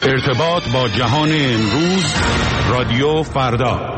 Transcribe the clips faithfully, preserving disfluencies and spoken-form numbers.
ارتباط با جهان امروز، رادیو فردا.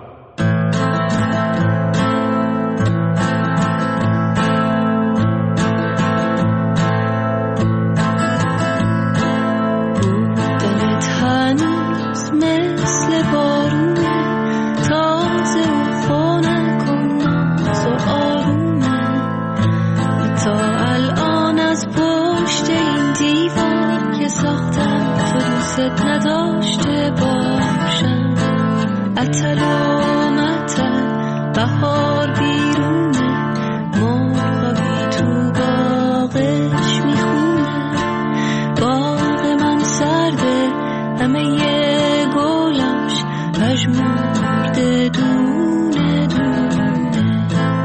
نداشته باشم عطل و مطل بهار بیرونه مرغابی تو باغش میخونه باغ من سرده همه یه گلاش پژمرده دونه دونه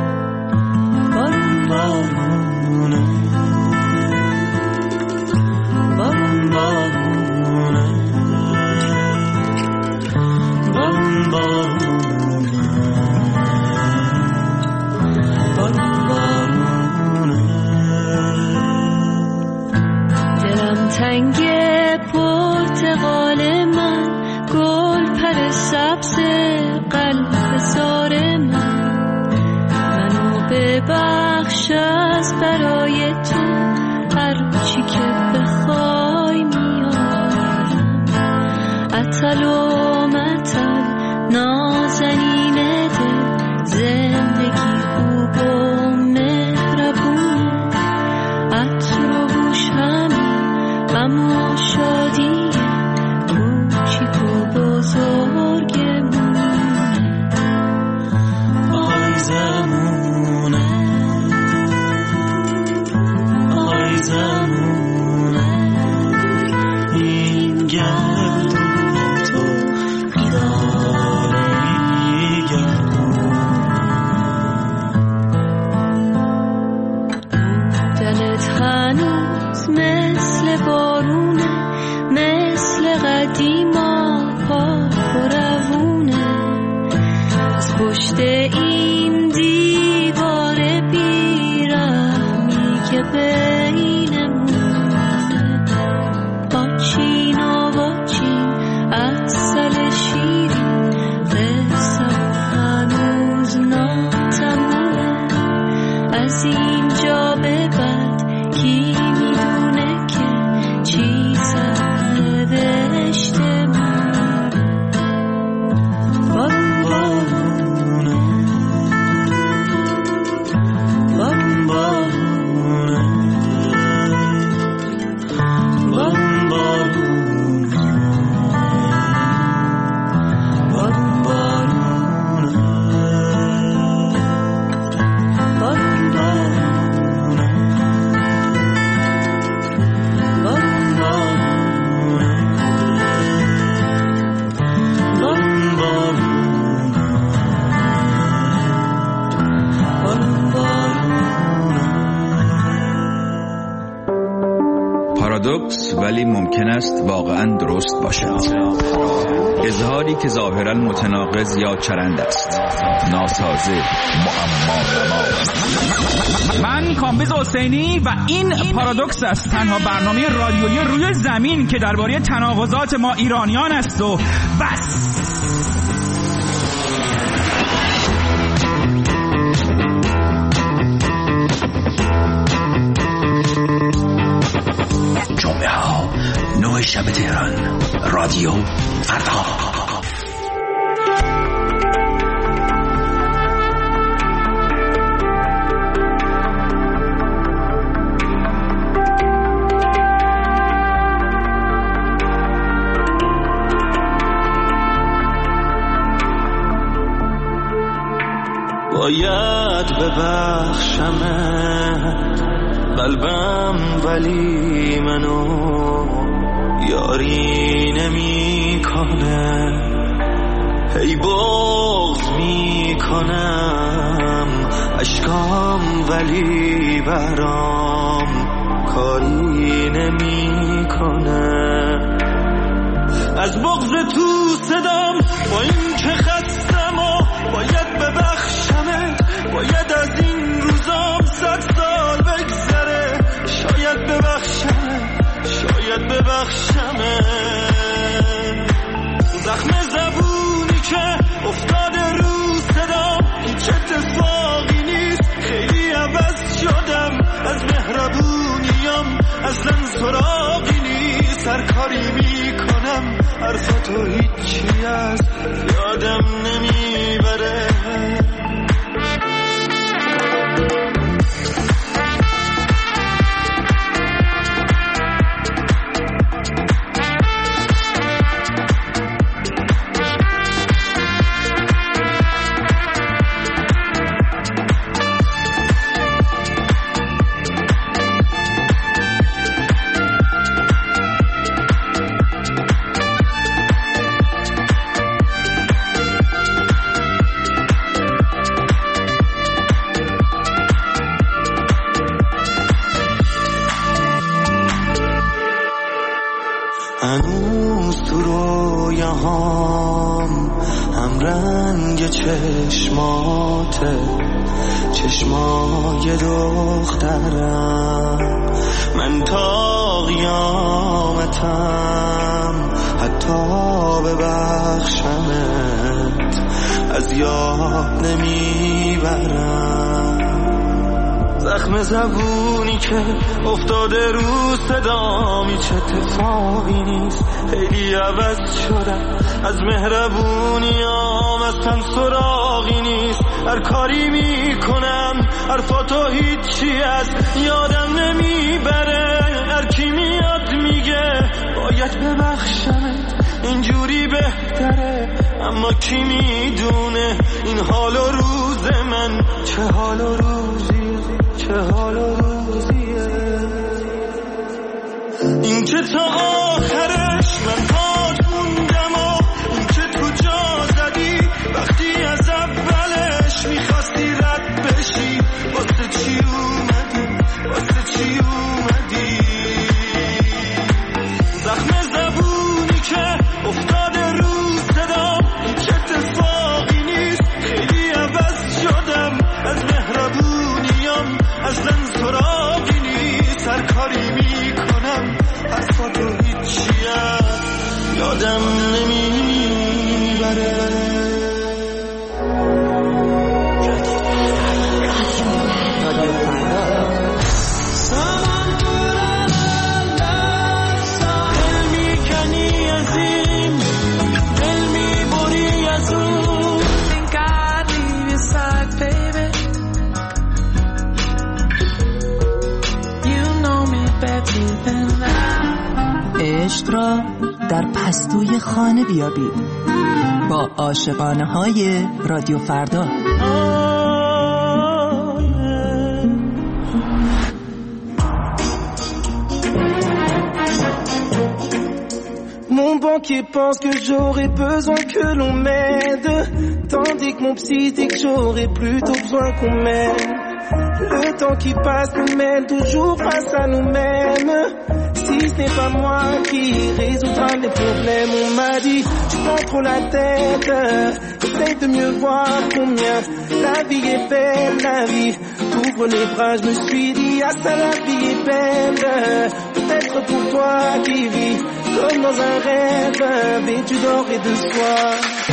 بارون بارونه بارون بارونه تنگ پرتقال من گل پر سبز قلب زار من منو ببخش از برای تو هر چی که بخوای میارم عطل و مطل نازنین دل زندگی خوب و مهربونه عطر و بوش همین اما شادی کوچیک و بزرگمونه آی زمونه آی زمونه این گرد و تو بیداره میگردونه دلت هنوز مثل بارونه مثل قدیما پاک و روونه از پشت این دیوار بیرحمی که بینمونه واچین و واچین عسل شیرین قصه هنوز ناتمومه از اینجا به بعد کی میدونه که چی سرنوشته من بارون بارونه بارون بارونه بارون بارونه بارون بارونه بارون بارونه پارادوکس ولی ممکن است واقعا درست باشد. اظهاری که ظاهرا متناقض یا چرند است، ناسازه، معما نما. من کامبیز حسینی و این پارادوکس است، تنها برنامه رادیویی روی زمین که درباره تناقضات ما ایرانیان است و بس. جمعه ها نه شب تهران، رادیو فردا. باید ببخشمت قلبم ولی منو یاری نمی کنه، هی بغض می کنم اشکام ولی برام کاری نمی کنه. از بغض تو صدام با این که خستم و باید ببخشمت، باید از این روزام صد سال بگذره، شاید ببخشمت، شاید ببخشمت ببخشمه. زخم زبونی که افتاده رو صدام هیچ اتفاقی نیست، خیلی عوض شدم از مهربونیم، اصلا سراغی نیست. هر کاری میکنم حرفاتو هیچی از یادم نمیبره. هنوز تو رویاهام هم رنگ چشماته، چشمای دخترم. من تا قیامتم حتی ببخشمت از یاد نمیبرم. زخم زبونی که افتاده رو صدام هیچ اتفاقی نیست، خیلی عوض شدم از مهربونیام، اصلا سراغی نیست. هر کاری میکنم حرفاتو هیچی از یادم نمیبره. هر کی میاد میگه باید ببخشمت، اینجوری بهتره، اما کی میدونه این حال و روز من چه حال و روزیه، چه حال و روزیه. این که تا آخرش من پاک موندم و این که تو جا زدی وقتی از اولش میخواستی رد بشی. واسه چی اومدی، واسه چی اومدی؟ زخم زبونی که افتاده رو صدام هیچ اتفاقی نیست، خیلی عوض شدم از مهربونیم، اصلا سراغی نیست. هر کاری میکنم حرفاتو هیچی از یادم نمیبره. عشق را در پستوی خانه بیابید با عاشقانه های رادیو فردا. Mon banquier pense que j'aurais besoin que l'on m'aide, tandis que mon psy dit que j'aurais plutôt besoin qu'on m'aime. Le temps qui passe nous mène toujours face à nous-mêmes. Si ce n'est pas moi qui résoudra mes problèmes, on m'a dit tu prends trop la tête, essaye de mieux voir combien la vie est belle, la vie. Ouvre les bras, je me suis dit ah ça la vie est belle, peut-être pour toi qui vis comme dans un rêve, vêtu d'or et de soie.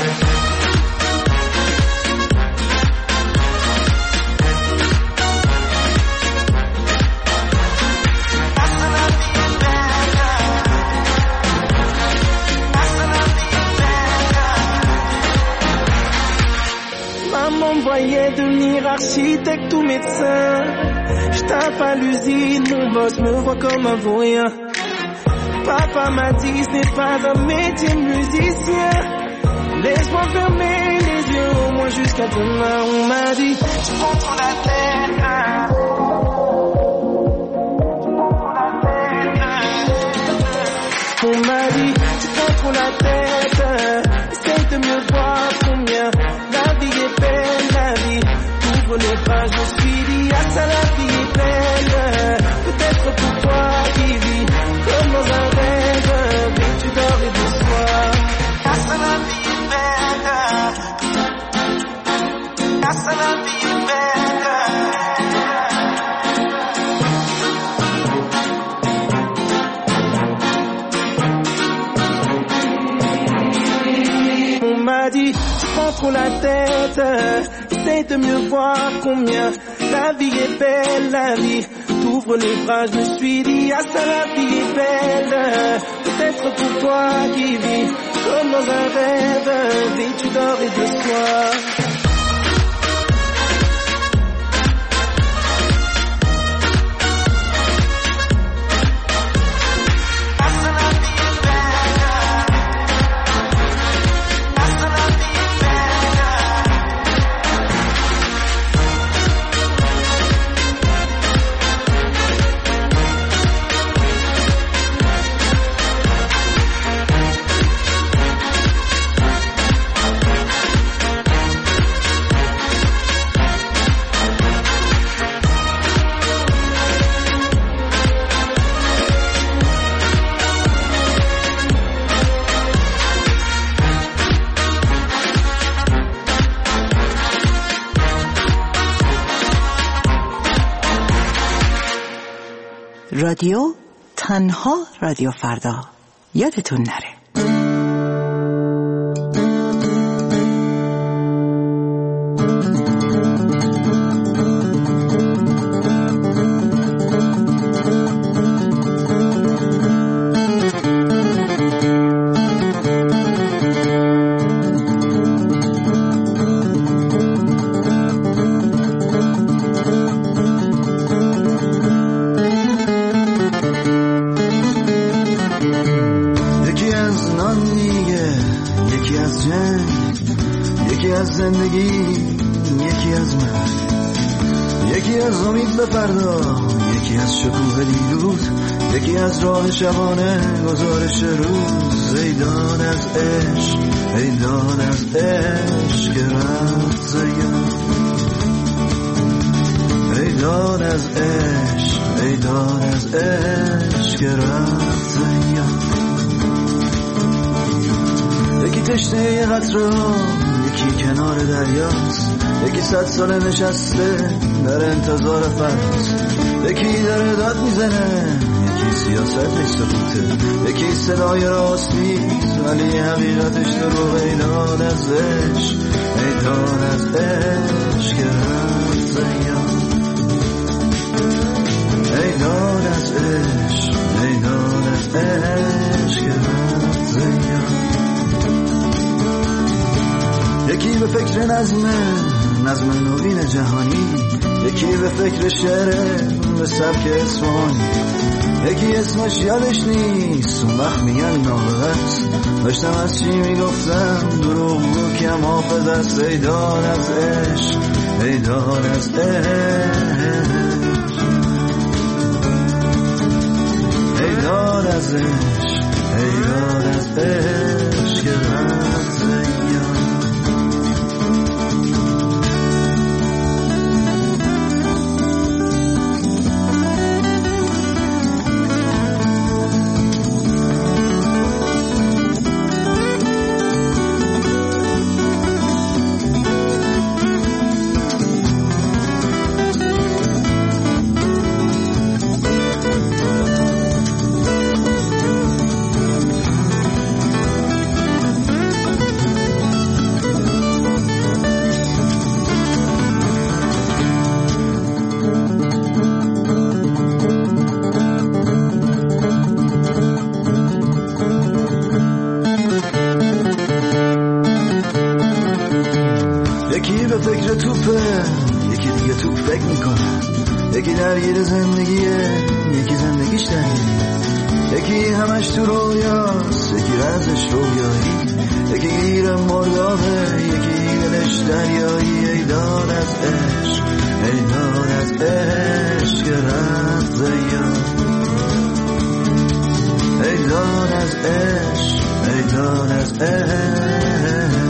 Maman me voyait devenir architecte ou médecin. Je tape à l'usine, mon boss me voit comme un vaurien. Papa m'a dit ce n'est pas un métier musicien. Laisse-moi fermer les yeux au moins jusqu'à demain. On m'a dit je prends trop la tête. On m'a dit tu prends trop la tête, essaye de mieux voir combien la vie est belle, la vie. Ouvre les pages, je me suis dit ah ça la vie est belle, peut-être pour toi qui vis comme dans un rêve, vêtu d'or et de soie. Ah ça la vie est belle, ah ça la vie est belle. prends trop la tête. Essaye de mieux voir combien la vie est belle, la vie. T'ouvres les bras, je me suis dit, ah ça la vie est belle. Peut-être pour toi qui vis comme dans un rêve, vêtu d'or et de soie. رادیو تنها رادیو فردا، یادتون نره. شبانه گزارش روز، ایدان از عشق، ایدان از عشق رفت زیان، ایدان از عشق، ایدان از عشق رفت زیان. یکی تشنه یه قطره ها، یکی کنار دریاست، یکی صد ساله نشسته در انتظار فراز، یکی داره داد میزنه، سیاستش سکوته، یکی صدای راست نیست ولی حقیقتش دروغ. ایدان از عشق، ایدان از عشق رفت زیان، ایدان از عشق، ایدان از عشق رفت زیان. یکی به فکر نظمه، نظم نوین جهانی، یکی به فکر شعره به سبک اصفهانی، یکی اسمش یادش نیست اون وقت میگن نابغه‌ست. داشتم از چی میگفتم دروغ بود که هم حافظ است. ایدان از عشق، ایدان از عشق، ایدان از عشق، ایدان از عشق رفت زیان. یکی درگیر زندگیه، یکی زندگیش درگیره، یکی همش تو رویاست، یکی رازش رویایی، یکی گیر مردابه، یکی دلش دریایی. ایدان از عشق، ایدان از عشق رفت زیان، ایدان از عشق، ایدان از عشق.